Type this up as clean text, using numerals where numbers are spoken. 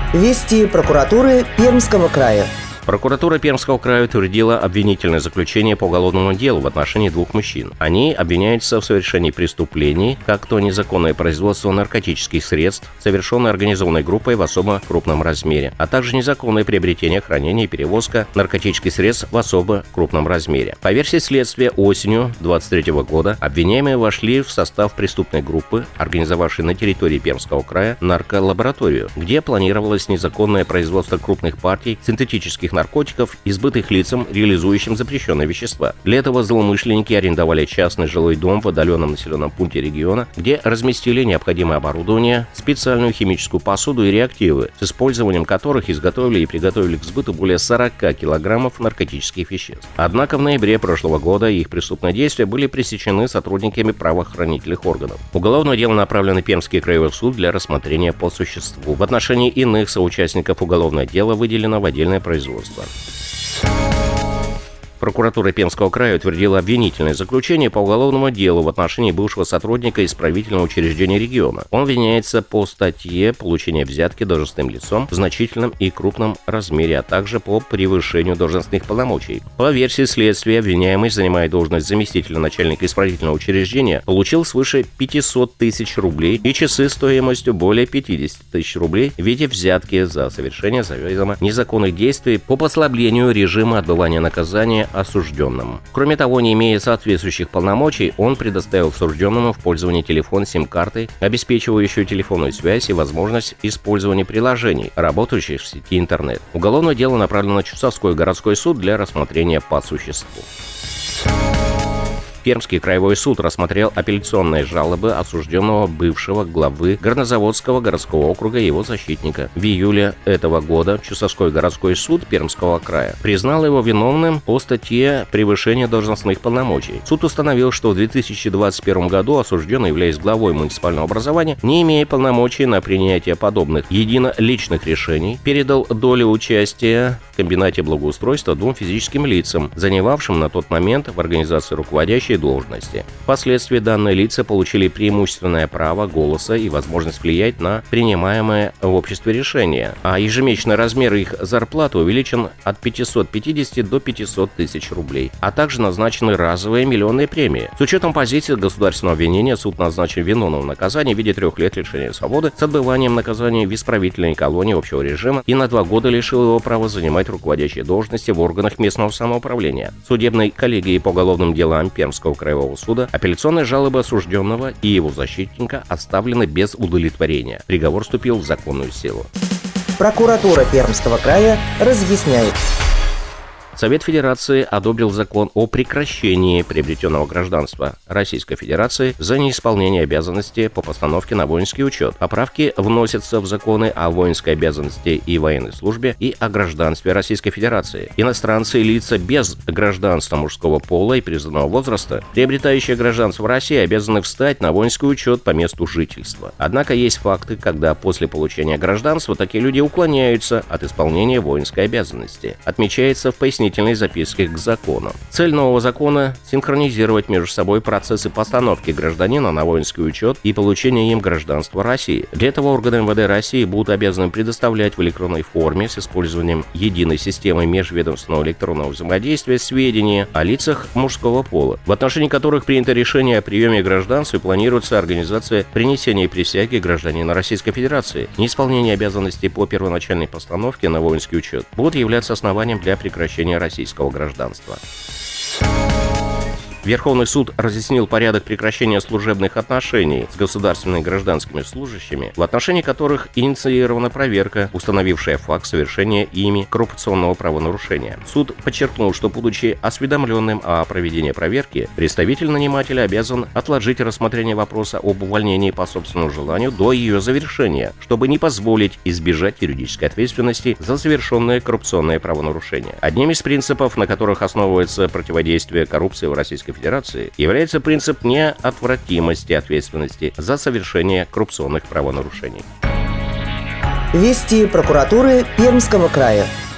Вести прокуратуры Пермского края. Прокуратура Пермского края утвердила обвинительное заключение по уголовному делу в отношении двух мужчин. Они обвиняются в совершении преступлений, как то незаконное производство наркотических средств, совершенное организованной группой в особо крупном размере, а также незаконное приобретение, хранение и перевозка наркотических средств в особо крупном размере. По версии следствия, осенью 2023 года обвиняемые вошли в состав преступной группы, организовавшей на территории Пермского края нарколабораторию, где планировалось незаконное производство крупных партий синтетических наркотиков, избытых лицам, реализующим запрещенные вещества. Для этого злоумышленники арендовали частный жилой дом в отдаленном населенном пункте региона, где разместили необходимое оборудование, специальную химическую посуду и реактивы, с использованием которых изготовили и приготовили к сбыту более 40 килограммов наркотических веществ. Однако в ноябре прошлого года их преступные действия были пресечены сотрудниками правоохранительных органов. Уголовное дело направлено в Пермский краевой суд для рассмотрения по существу. В отношении иных соучастников уголовного дела выделено в отдельное производство. Прокуратура Пермского края утвердила обвинительное заключение по уголовному делу в отношении бывшего сотрудника исправительного учреждения региона. Он обвиняется по статье «Получение взятки должностным лицом в значительном и крупном размере», а также по превышению должностных полномочий. По версии следствия, обвиняемый, занимая должность заместителя начальника исправительного учреждения, получил свыше 500 тысяч рублей и часы стоимостью более 50 тысяч рублей в виде взятки за совершение заведомо незаконных действий по послаблению режима отбывания наказания осужденному. Кроме того, не имея соответствующих полномочий, он предоставил осужденному в пользование телефон с сим-картой, обеспечивающую телефонную связь и возможность использования приложений, работающих в сети интернет. Уголовное дело направлено на Чусовской городской суд для рассмотрения по существу. Пермский краевой суд рассмотрел апелляционные жалобы осужденного бывшего главы Горнозаводского городского округа и его защитника. В июле этого года Чусовской городской суд Пермского края признал его виновным по статье «Превышение должностных полномочий». Суд установил, что в 2021 году осужденный, являясь главой муниципального образования, не имея полномочий на принятие подобных единоличных решений, передал долю участия в комбинате благоустройства двум физическим лицам, занимавшим на тот момент в организации руководящей должности. Впоследствии данные лица получили преимущественное право голоса и возможность влиять на принимаемое в обществе решения, а ежемесячный размер их зарплаты увеличен от 550 до 500 тысяч рублей, а также назначены разовые миллионные премии. С учетом позиции государственного обвинения суд назначил виновному наказание в виде 3 лет лишения свободы с отбыванием наказания в исправительной колонии общего режима и на 2 года лишил его права занимать руководящие должности в органах местного самоуправления. Судебной коллегией по уголовным делам Пермского краевого суда апелляционные жалобы осужденного и его защитника оставлены без удовлетворения. Приговор вступил в законную силу. Прокуратура Пермского края разъясняет. Совет Федерации одобрил закон о прекращении приобретенного гражданства Российской Федерации за неисполнение обязанностей по постановке на воинский учет. Поправки вносятся в законы о воинской обязанности и военной службе и о гражданстве Российской Федерации. Иностранцы и лица без гражданства мужского пола и призывного возраста, приобретающие гражданство в России, обязаны встать на воинский учет по месту жительства. Однако есть факты, когда после получения гражданства такие люди уклоняются от исполнения воинской обязанности. Отмечается в пояснительной записке к закону. Цель нового закона – синхронизировать между собой процессы постановки гражданина на воинский учет и получения им гражданства России. Для этого органы МВД России будут обязаны предоставлять в электронной форме с использованием единой системы межведомственного электронного взаимодействия сведения о лицах мужского пола, в отношении которых принято решение о приеме гражданства и планируется организация принесения присяги гражданина Российской Федерации. Неисполнение обязанностей по первоначальной постановке на воинский учет будут являться основанием для прекращения российского гражданства. Верховный суд разъяснил порядок прекращения служебных отношений с государственными гражданскими служащими, в отношении которых инициирована проверка, установившая факт совершения ими коррупционного правонарушения. Суд подчеркнул, что, будучи осведомленным о проведении проверки, представитель нанимателя обязан отложить рассмотрение вопроса об увольнении по собственному желанию до ее завершения, чтобы не позволить избежать юридической ответственности за совершенное коррупционное правонарушение. Одним из принципов, на которых основывается противодействие коррупции в Российской Федерации, является принцип неотвратимости ответственности за совершение коррупционных правонарушений. Вести прокуратуры Пермского края.